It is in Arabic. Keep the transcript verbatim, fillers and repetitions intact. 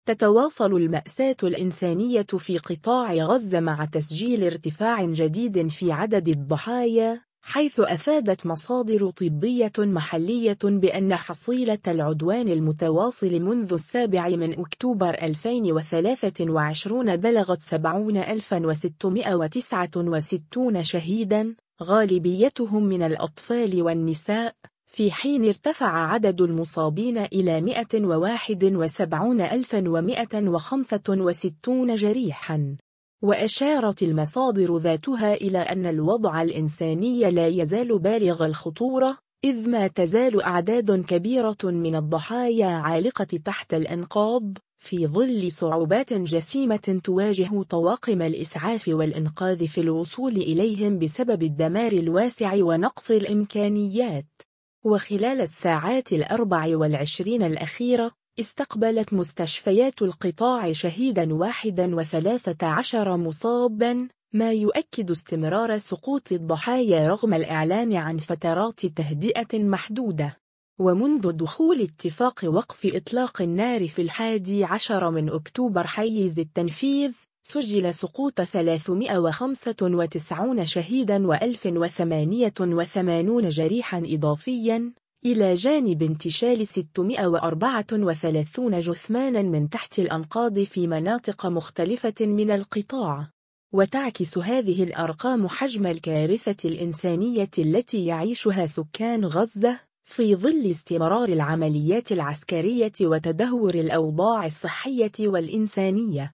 تتواصل المأساة الإنسانية في قطاع غزة مع تسجيل ارتفاع جديد في عدد الضحايا، حيث أفادت مصادر طبية محلية بأن حصيلة العدوان المتواصل منذ السابع من أكتوبر ألفين وثلاثة وعشرين بلغت سبعين ألفاً وستمائة وتسعة وستين شهيداً، غالبيتهم من الأطفال والنساء، في حين ارتفع عدد المصابين إلى مئة وواحد وسبعين ألفاً ومئة وخمسة وستين جريحاً. وأشارت المصادر ذاتها إلى أن الوضع الإنساني لا يزال بالغ الخطورة، إذ ما تزال أعداد كبيرة من الضحايا عالقة تحت الأنقاض، في ظل صعوبات جسيمة تواجه طواقم الإسعاف والإنقاذ في الوصول إليهم بسبب الدمار الواسع ونقص الإمكانيات. وخلال الساعات الأربع والعشرين الأخيرة، استقبلت مستشفيات القطاع شهيداً واحداً وثلاثة عشر مصاباً، ما يؤكد استمرار سقوط الضحايا رغم الإعلان عن فترات تهدئة محدودة. ومنذ دخول اتفاق وقف إطلاق النار في الحادي عشر من أكتوبر حيز التنفيذ، سجل سقوط ثلاثمائة وخمسة وتسعين شهيداً وألف وثمانية وثمانين جريحاً إضافياً، إلى جانب انتشال ستمائة وأربعة وثلاثين جثماناً من تحت الأنقاض في مناطق مختلفة من القطاع. وتعكس هذه الأرقام حجم الكارثة الإنسانية التي يعيشها سكان غزة، في ظل استمرار العمليات العسكرية وتدهور الأوضاع الصحية والإنسانية.